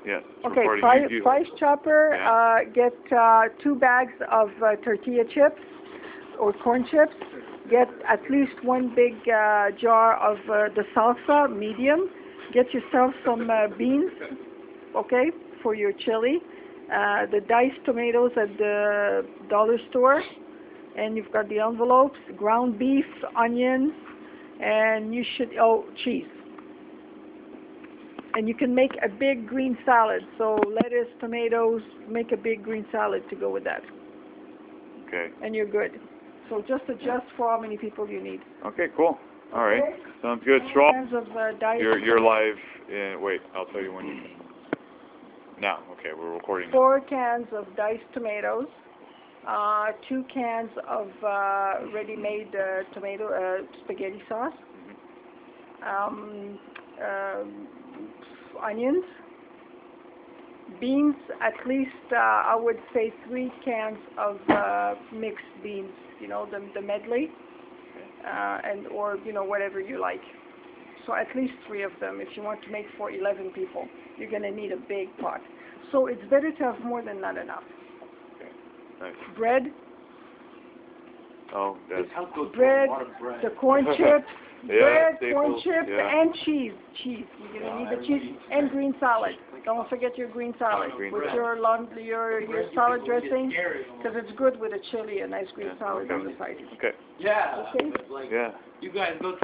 Yeah. Okay, Recording. price chopper. Yeah. Get 2 bags of tortilla chips or corn chips. Get at least 1 big jar of the salsa, medium. Get yourself some beans, okay, for your chili. The diced tomatoes at the dollar store. And you've got the envelopes, ground beef, onions, and you should, cheese. And you can make a big green salad. So lettuce, tomatoes, make a big green salad to go with that. Okay. And you're good. So just adjust for how many people you need. Okay, cool. All right. Okay. Sounds good. Straw. Cans of diced. You're live. Wait, I'll tell you when you can. Now, okay, we're recording. 4 cans of diced tomatoes. 2 cans of ready-made tomato spaghetti sauce. Onions, beans, at least I would say 3 cans of mixed beans, you know, the medley, and or you know whatever you like. So at least 3 of them if you want to make for 11 people. You're gonna need a big pot. So it's better to have more than not enough. Okay. Nice. Bread. Oh, that's Bread, the corn chips, yeah, bread, corn staples, chips, yeah. and cheese. You're gonna need the cheese and green salad. Don't forget your green salad with your salad dressing, because it's good with a chili, a nice green salad on the side. Okay. Yeah. Okay. Like, Yeah. you guys go